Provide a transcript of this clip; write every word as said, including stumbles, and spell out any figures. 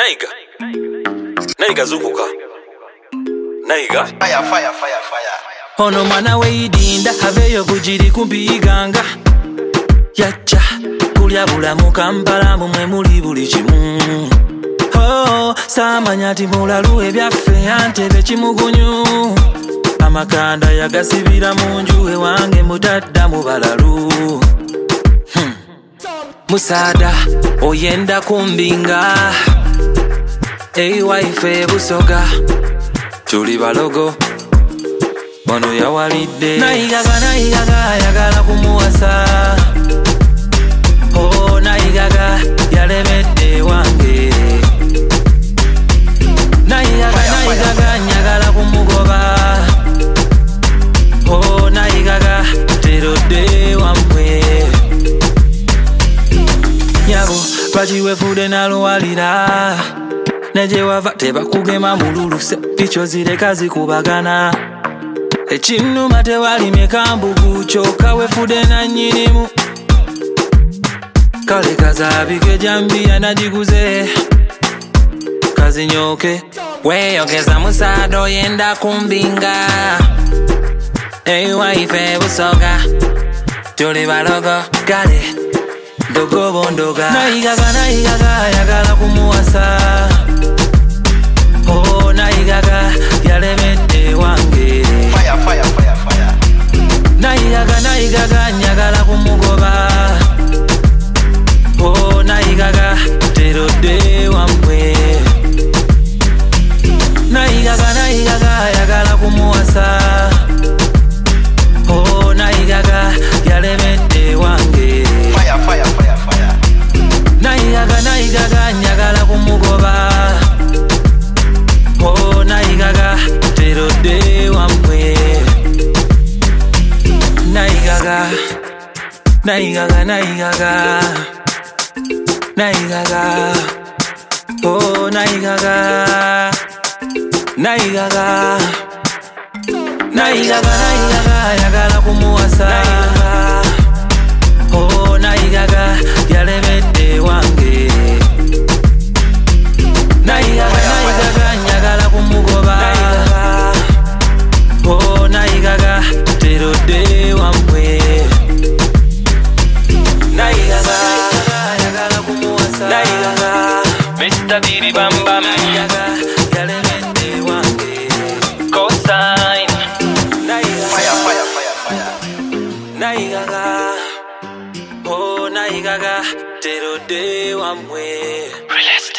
Naiga. Naiga zukuka. Naiga. Fire, fire, fire, fire. Ono mwana weidinda aveyo kujiri kumpiganga. Yacha kulya bulamu Kampala mumwe muli buli kimu. Oh, samanyati mulalu ebyaffe antebe kimugunyu. Amakanda yagasibira munju ewange mutadda mu balalu. Hmm. Musada oyenda kumbinga. Ei wife busoga tuli balogo ono yawalidde nayigaga nayigaga yagala kumuwasa. Oh nayigaga yalemedde wange. Nayigaga nayigaga nyagala kumugoba. Oh nayigaga terodde wamwe. Nyabo bajiwefude naluwalira. Neje wava tebakugema mululuse picho zireka zikubagana. Ekinuma tewali kambugu kyokka wefude na nnyinimu. Kale kazabike jambiya nagiguze kazinyoke. Weyogeza musada oyenda kumbinga. Ei wife busoga tuli balogo kale ndogo bondoga. Nayigaga nayigaga yagala kumuwasa. Oh nayigaga yalemedde wange. Fire, fire, fire, fire. Nayigaga nayigaga nyagala kumugoba. Oh nayigaga terodde wamwe. Nayigaga nayigaga yagala kumuwasa. Oh nayigaga yalemedde wange. Fire, fire, fire, fire. Nayigaga nayigaga nyagala kumugoba. Oh nayigaga terodde wamwe. Nayigaga nayigaga nayigaga nayigaga. Oh nayigaga nayigaga nayigaga nayigaga yagala kumuwasa. Oh nayigaga yalemedde wange. Nayigaga nayigaga nyagala kumugoba. Oh nayigaga terodde wamwe. Nayigaga yagala kumuwasa. Nayigaga Mister Diri Bam Bam. Nayigaga yalemedde wange. Cosign. Nayigaga Fire, fire, fire, fire. Nayigaga. Oh nayigaga terodde wamwe.